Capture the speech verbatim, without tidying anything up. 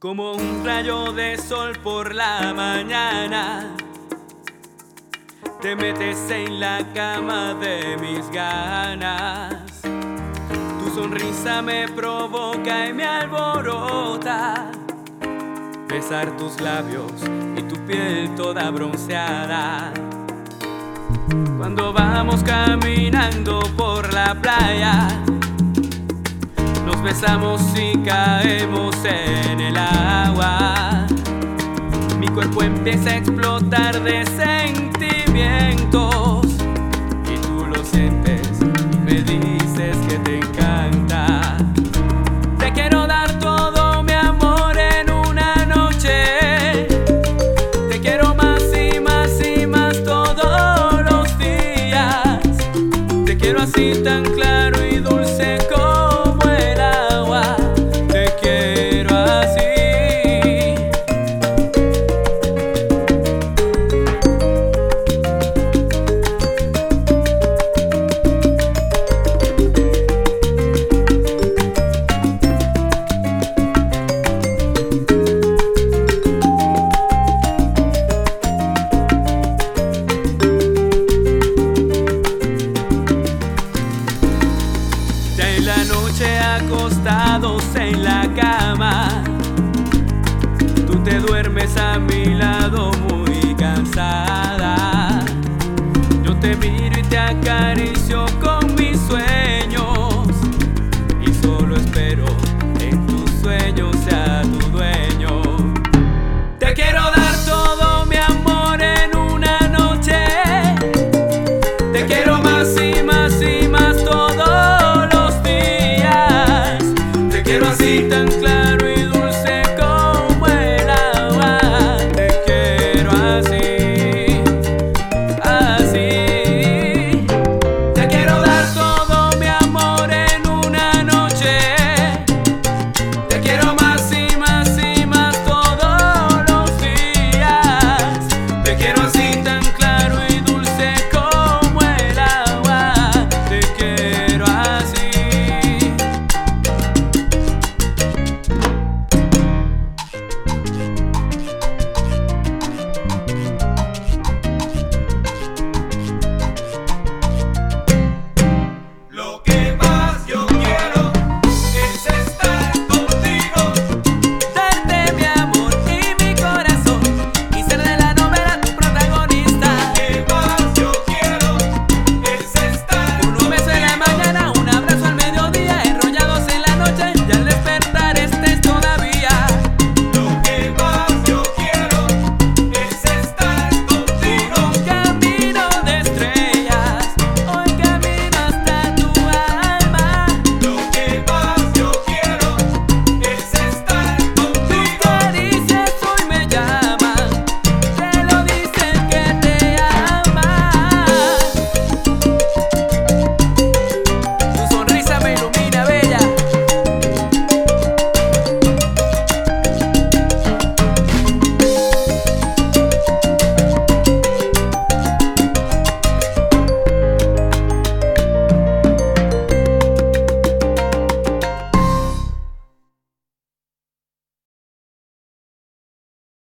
Como un rayo de sol por la mañana, te metes en la cama de mis ganas. Tu sonrisa me provoca y me alborota. Besar tus labios y tu piel toda bronceada. Cuando vamos caminando por la playa, nos besamos y caemos en el agua. Mi cuerpo empieza a explotar de sentimientos y tú lo sientes y me dices que te encanta. Te quiero dar todo mi amor en una noche. Te quiero más y más y más todos los días. Te quiero así tan claro y dulce como el agua. Te quiero así. En la noche acostados en la cama, tú te duermes a mi lado muy cansada. Yo te miro y te acaricio con mis sueños y solo espero en tus sueños sea tu dueño. Te quiero dar todo mi amor en una noche. Te quiero más y más y más todo. Quiero así tan claro y dulce como el agua. Te quiero así, así. Te quiero dar todo mi amor en una noche. Te quiero más y más y más todos los días. Te quiero así.